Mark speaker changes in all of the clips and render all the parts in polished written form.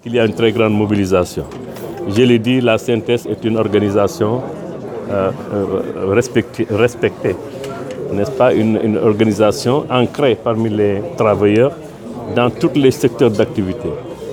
Speaker 1: qu'il y a une très grande mobilisation. Je l'ai dit, la CNTS est une organisation respectée, n'est-ce pas, une organisation ancrée parmi les travailleurs dans tous les secteurs d'activité.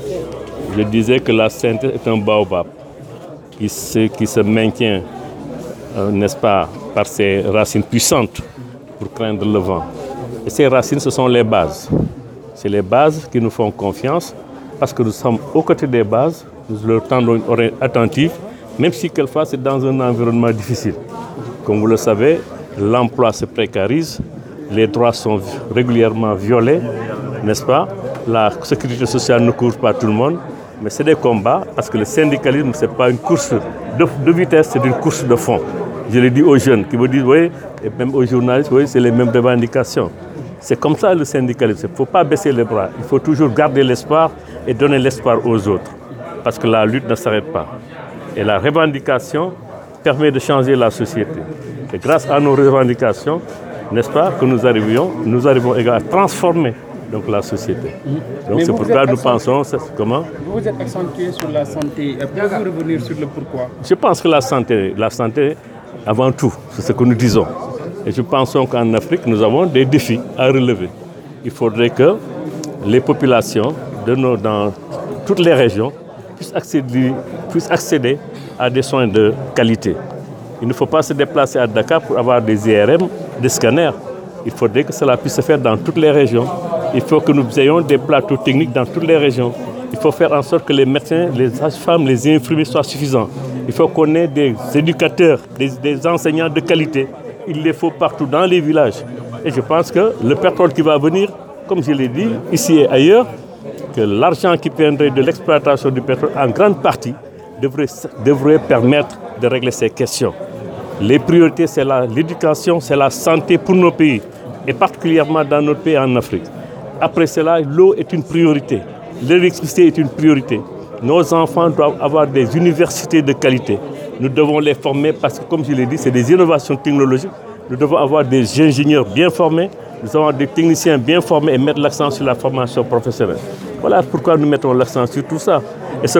Speaker 1: Je disais que la CNTS est un baobab qui se maintient, n'est-ce pas, par ses racines puissantes pour craindre le vent. Et ces racines, ce sont les bases. C'est les bases qui nous font confiance parce que nous sommes aux côtés des bases, nous leur tendons une oreille attentive, même si quelquefois c'est dans un environnement difficile. Comme vous le savez, l'emploi se précarise, les droits sont régulièrement violés, n'est-ce pas? La sécurité sociale ne couvre pas tout le monde, mais c'est des combats parce que le syndicalisme, ce n'est pas une course de vitesse, c'est une course de fond. Je le dis aux jeunes qui me disent, oui, et même aux journalistes, oui, c'est les mêmes revendications. C'est comme ça le syndicalisme. Il ne faut pas baisser les bras. Il faut toujours garder l'espoir et donner l'espoir aux autres. Parce que la lutte ne s'arrête pas. Et la revendication permet de changer la société. Et grâce à nos revendications, n'est-ce pas, que nous arrivons également à transformer donc, la société. Donc c'est pourquoi nous pensons, comment?
Speaker 2: Vous êtes accentué sur la santé. Pouvez-vous revenir sur le pourquoi?
Speaker 1: Je pense que la santé avant tout, c'est ce que nous disons. Et je pense qu'en Afrique, nous avons des défis à relever. Il faudrait que les populations dans toutes les régions puissent accéder à des soins de qualité. Il ne faut pas se déplacer à Dakar pour avoir des IRM, des scanners. Il faudrait que cela puisse se faire dans toutes les régions. Il faut que nous ayons des plateaux techniques dans toutes les régions. Il faut faire en sorte que les médecins, les sages-femmes, les infirmiers soient suffisants. Il faut qu'on ait des éducateurs, des enseignants de qualité. Il les faut partout dans les villages. Et je pense que le pétrole qui va venir, comme je l'ai dit, ici et ailleurs, que l'argent qui viendrait de l'exploitation du pétrole, en grande partie, devrait permettre de régler ces questions. Les priorités, c'est l'éducation, c'est la santé pour nos pays, et particulièrement dans notre pays en Afrique. Après cela, l'eau est une priorité, l'électricité est une priorité. Nos enfants doivent avoir des universités de qualité. Nous devons les former parce que, comme je l'ai dit, c'est des innovations technologiques. Nous devons avoir des ingénieurs bien formés, nous devons avoir des techniciens bien formés et mettre l'accent sur la formation professionnelle. Voilà pourquoi nous mettons l'accent sur tout ça. Et